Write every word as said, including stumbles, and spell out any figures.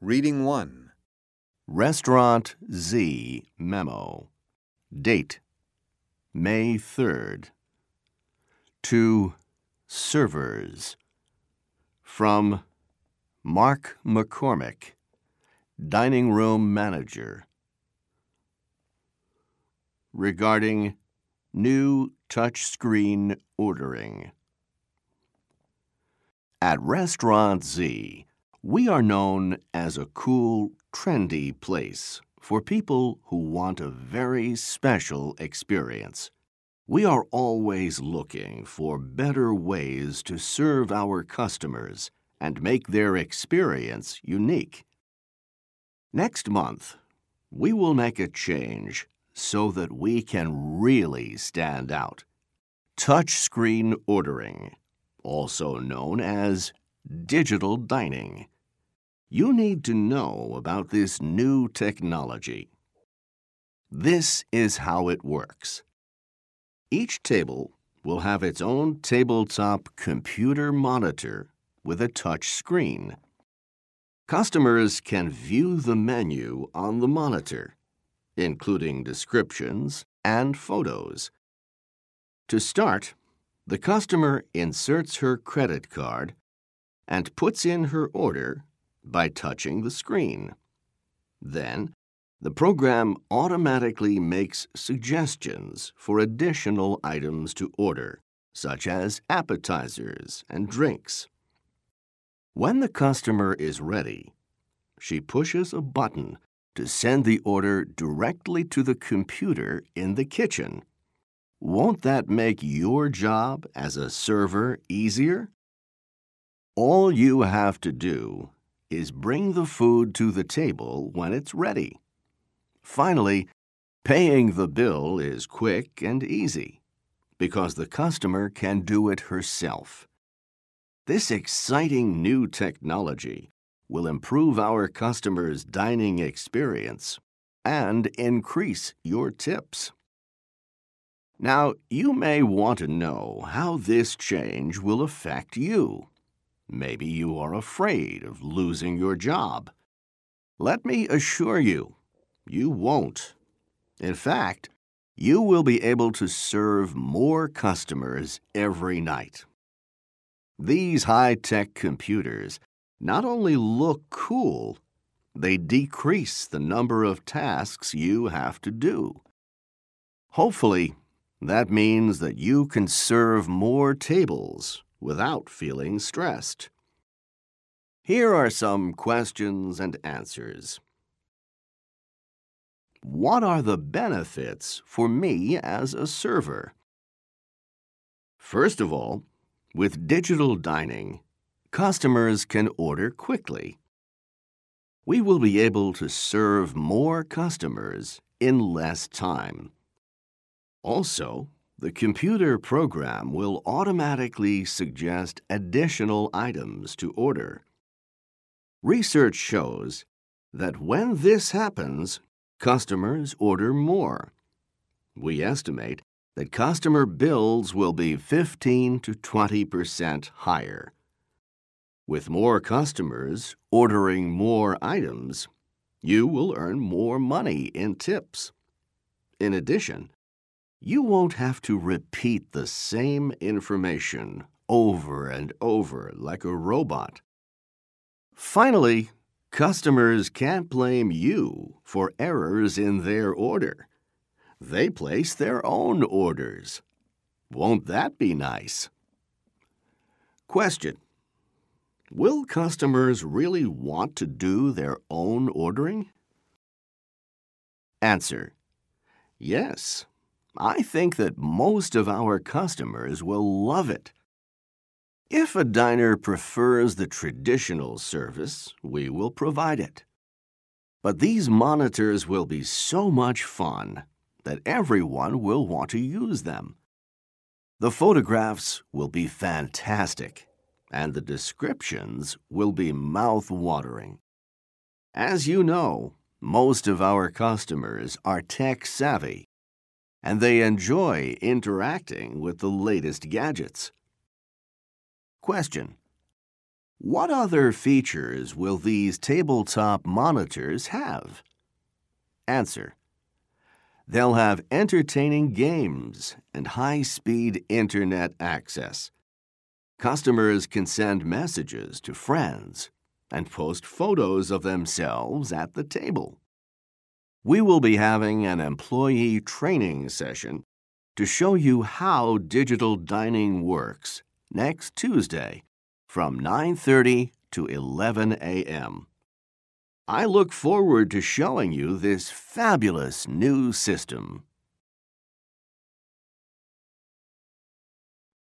Reading one. Restaurant Z memo. Date, May third. To servers. From Mark McCormick, Dining Room Manager. Regarding new touchscreen ordering. At Restaurant Z, we are known as a cool, trendy place for people who want a very special experience. We are always looking for better ways to serve our customers and make their experience unique. Next month, we will make a change so that we can really stand out. Touchscreen ordering, also known as digital dining. You need to know about this new technology. This is how it works. Each table will have its own tabletop computer monitor with a touch screen. Customers can view the menu on the monitor, including descriptions and photos. To start, the customer inserts her credit card and puts in her order by touching the screen. Then, the program automatically makes suggestions for additional items to order, such as appetizers and drinks. When the customer is ready, she pushes a button to send the order directly to the computer in the kitchen. Won't that make your job as a server easier? All you have to do is bring the food to the table when it's ready. Finally, paying the bill is quick and easy because the customer can do it herself. This exciting new technology will improve our customers' dining experience and increase your tips. Now, you may want to know how this change will affect you. Maybe you are afraid of losing your job. Let me assure you, you won't. In fact, you will be able to serve more customers every night. These high-tech computers not only look cool, they decrease the number of tasks you have to do. Hopefully, that means that you can serve more tables without feeling stressed. Here are some questions and answers. What are the benefits for me as a server? First of all, with digital dining, customers can order quickly. We will be able to serve more customers in less time. Also, the computer program will automatically suggest additional items to order. Research shows that when this happens, customers order more. We estimate that customer bills will be fifteen to twenty percent higher. With more customers ordering more items, you will earn more money in tips. In addition, you won't have to repeat the same information over and over like a robot. Finally, customers can't blame you for errors in their order. They place their own orders. Won't that be nice? Question: will customers really want to do their own ordering? Answer: yes. I think that most of our customers will love it. If a diner prefers the traditional service, we will provide it. But these monitors will be so much fun that everyone will want to use them. The photographs will be fantastic, and the descriptions will be mouth-watering. As you know, most of our customers are tech-savvy, and they enjoy interacting with the latest gadgets. Question: What other features will these tabletop monitors have? Answer: they'll have entertaining games and high-speed internet access. Customers can send messages to friends and post photos of themselves at the table. We will be having an employee training session to show you how digital dining works next Tuesday from nine thirty to eleven a m I look forward to showing you this fabulous new system.